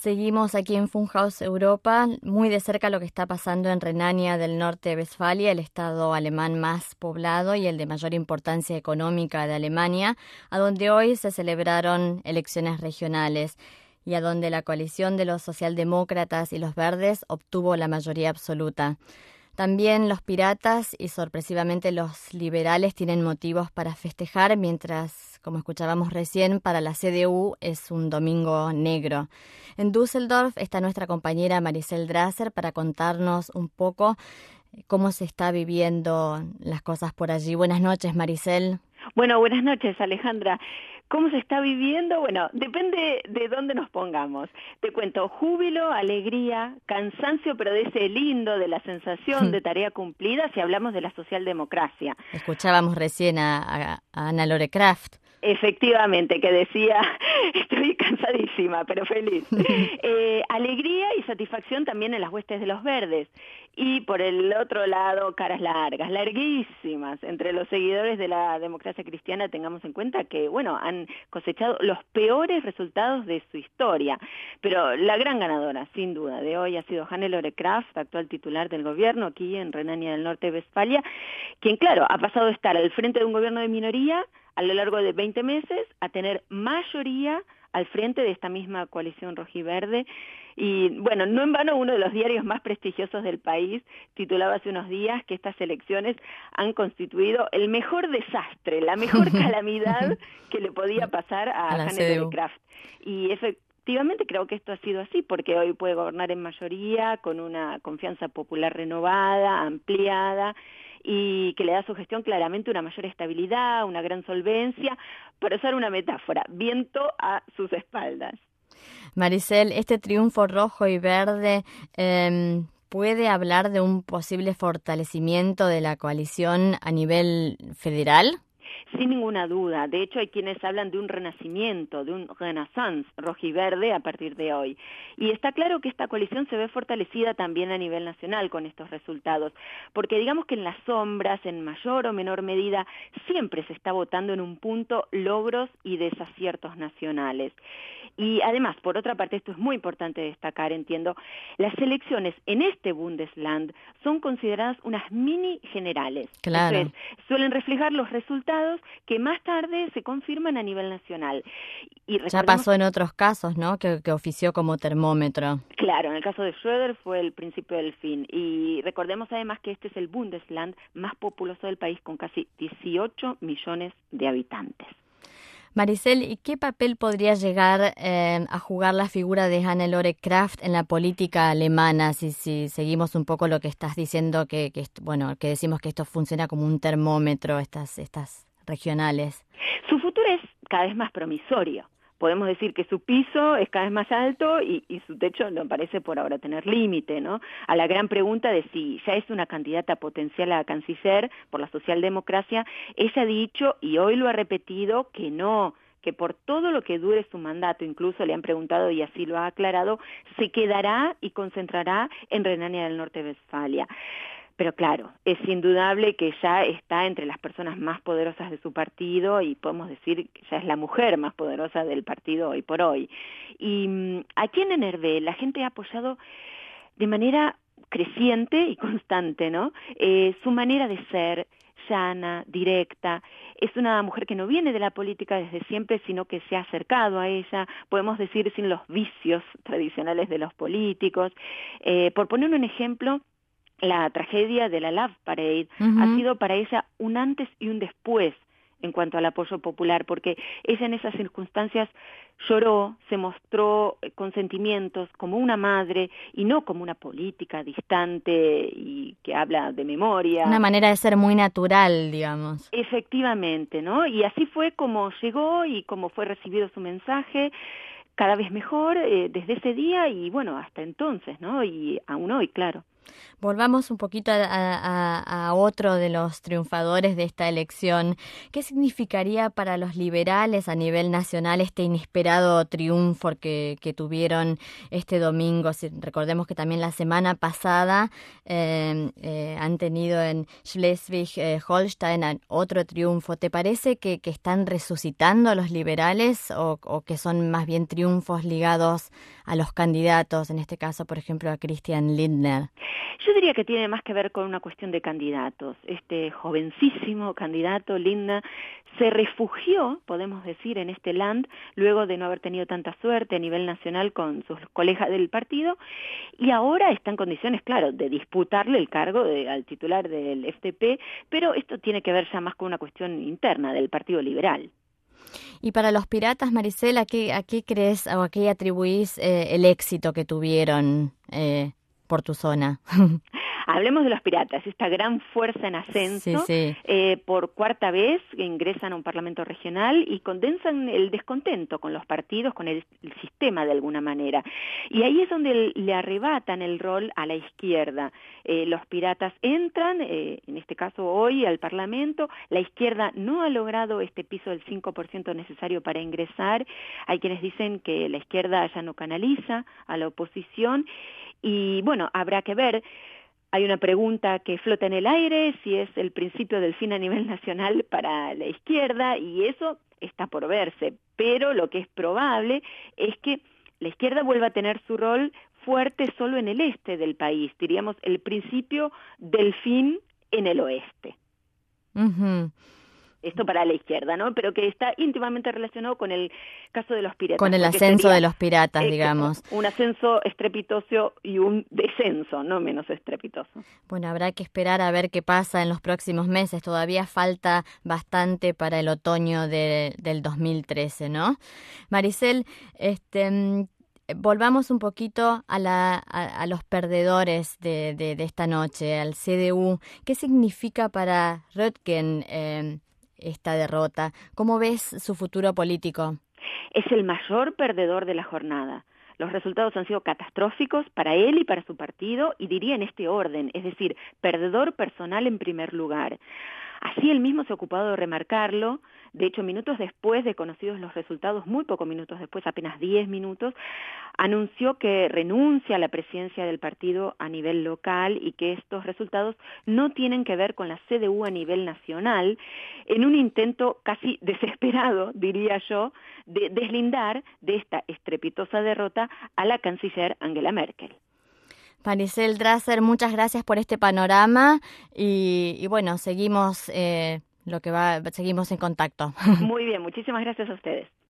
Seguimos aquí en Funhaus Europa, muy de cerca lo que está pasando en Renania del Norte-Westfalia, el estado alemán más poblado y el de mayor importancia económica de Alemania, a donde hoy se celebraron elecciones regionales y a donde la coalición de los socialdemócratas y los verdes obtuvo la mayoría absoluta. También los piratas y sorpresivamente los liberales tienen motivos para festejar, mientras, como escuchábamos recién, para la CDU es un domingo negro. En Düsseldorf está nuestra compañera Maricel Drasser para contarnos un poco cómo se está viviendo las cosas por allí. Buenas noches, Maricel. Bueno, buenas noches, Alejandra. ¿Cómo se está viviendo? Bueno, depende de dónde nos pongamos. Te cuento, júbilo, alegría, cansancio, pero de ese lindo, de la sensación de tarea cumplida, si hablamos de la socialdemocracia. Escuchábamos recién a Anna Lore Kraft. Efectivamente, que decía, estoy cansadísima, pero feliz. Alegría y satisfacción también en las huestes de los verdes. Y por el otro lado, caras largas, larguísimas. Entre los seguidores de la democracia cristiana, tengamos en cuenta que, bueno, han cosechado los peores resultados de su historia. Pero la gran ganadora, sin duda, de hoy ha sido Hannelore Kraft, actual titular del gobierno aquí en Renania del Norte-Westfalia, quien, claro, ha pasado de estar al frente de un gobierno de minoría a lo largo de 20 meses a tener mayoría al frente de esta misma coalición rojiverde. Y bueno, no en vano uno de los diarios más prestigiosos del país titulaba hace unos días que estas elecciones han constituido el mejor desastre, la mejor calamidad que le podía pasar a Hannelore Kraft. Y efectivamente creo que esto ha sido así, porque hoy puede gobernar en mayoría, con una confianza popular renovada, ampliada, y que le da a su gestión claramente una mayor estabilidad, una gran solvencia, para usar una metáfora, viento a sus espaldas. Maricel, este triunfo rojo y verde ¿puede hablar de un posible fortalecimiento de la coalición a nivel federal? Sin ninguna duda. De hecho, hay quienes hablan de un renacimiento, de un renaissance rojiverde a partir de hoy. Y está claro que esta coalición se ve fortalecida también a nivel nacional con estos resultados, porque digamos que en las sombras, en mayor o menor medida, siempre se está votando en un punto logros y desaciertos nacionales. Y además, por otra parte, esto es muy importante destacar, entiendo, las elecciones en este Bundesland son consideradas unas mini generales. Claro. Esto es, suelen reflejar los resultados que más tarde se confirman a nivel nacional. Y ya pasó en otros casos, ¿no?, que ofició como termómetro. Claro, en el caso de Schröder fue el principio del fin. Y recordemos además que este es el Bundesland más populoso del país, con casi 18 millones de habitantes. Maricel, ¿y qué papel podría llegar a jugar la figura de Hannelore Kraft en la política alemana? Si seguimos un poco lo que estás diciendo, que decimos que esto funciona como un termómetro, estas regionales. Su futuro es cada vez más promisorio. Podemos decir que su piso es cada vez más alto y su techo no parece por ahora tener límite, ¿no? A la gran pregunta de si ya es una candidata potencial a canciller por la socialdemocracia, ella ha dicho, y hoy lo ha repetido, que no, que por todo lo que dure su mandato, incluso le han preguntado y así lo ha aclarado, se quedará y concentrará en Renania del Norte-Westfalia. Pero claro, es indudable que ya está entre las personas más poderosas de su partido y podemos decir que ya es la mujer más poderosa del partido hoy por hoy. Y aquí en NRV la gente ha apoyado de manera creciente y constante, ¿no? Su manera de ser, llana, directa, es una mujer que no viene de la política desde siempre, sino que se ha acercado a ella, podemos decir sin los vicios tradicionales de los políticos. Por poner un ejemplo, la tragedia de la Love Parade ha sido para ella un antes y un después en cuanto al apoyo popular, porque ella en esas circunstancias lloró, se mostró con sentimientos como una madre y no como una política distante y que habla de memoria. Una manera de ser muy natural, digamos. Efectivamente, ¿no? Y así fue como llegó y como fue recibido su mensaje, cada vez mejor desde ese día y bueno, hasta entonces, ¿no? Y aún hoy, claro. Volvamos un poquito a otro de los triunfadores de esta elección. ¿Qué significaría para los liberales a nivel nacional este inesperado triunfo que tuvieron este domingo? Recordemos que también la semana pasada han tenido en Schleswig-Holstein otro triunfo. ¿Te parece que están resucitando los liberales o que son más bien triunfos ligados a los candidatos, en este caso, por ejemplo, a Christian Lindner? Yo diría que tiene más que ver con una cuestión de candidatos. Este jovencísimo candidato, Lindner, se refugió, podemos decir, en este land, luego de no haber tenido tanta suerte a nivel nacional con sus colegas del partido, y ahora está en condiciones, claro, de disputarle el cargo al titular del FDP, pero esto tiene que ver ya más con una cuestión interna del Partido Liberal. Y para los piratas, Maricel, ¿a qué crees o a qué atribuís el éxito que tuvieron por tu zona? Hablemos de los piratas, esta gran fuerza en ascenso, sí. Por cuarta vez ingresan a un parlamento regional y condensan el descontento con los partidos, con el sistema de alguna manera. Y ahí es donde le arrebatan el rol a la izquierda. Los piratas entran, en este caso hoy, al parlamento. La izquierda no ha logrado este piso del 5% necesario para ingresar. Hay quienes dicen que la izquierda ya no canaliza a la oposición. Y bueno, habrá que ver. Hay una pregunta que flota en el aire, si es el principio del fin a nivel nacional para la izquierda, y eso está por verse. Pero lo que es probable es que la izquierda vuelva a tener su rol fuerte solo en el este del país, diríamos el principio del fin en el oeste. Uh-huh. Esto para la izquierda, ¿no? Pero que está íntimamente relacionado con el caso de los piratas. Con el ascenso de los piratas, digamos. Un ascenso estrepitoso y un descenso, no menos estrepitoso. Bueno, habrá que esperar a ver qué pasa en los próximos meses. Todavía falta bastante para el otoño del 2013, ¿no? Maricel, volvamos un poquito a los perdedores de esta noche, al CDU. ¿Qué significa para Röttgen esta derrota? ¿Cómo ves su futuro político? Es el mayor perdedor de la jornada. Los resultados han sido catastróficos para él y para su partido, y diría en este orden, es decir, perdedor personal en primer lugar. Así él mismo se ha ocupado de remarcarlo. De hecho, minutos después de conocidos los resultados, muy pocos minutos después, apenas 10 minutos, anunció que renuncia a la presidencia del partido a nivel local y que estos resultados no tienen que ver con la CDU a nivel nacional, en un intento casi desesperado, diría yo, de deslindar de esta estrepitosa derrota a la canciller Angela Merkel. Maricel Drasser, muchas gracias por este panorama y bueno, seguimos seguimos en contacto. Muy bien, muchísimas gracias a ustedes.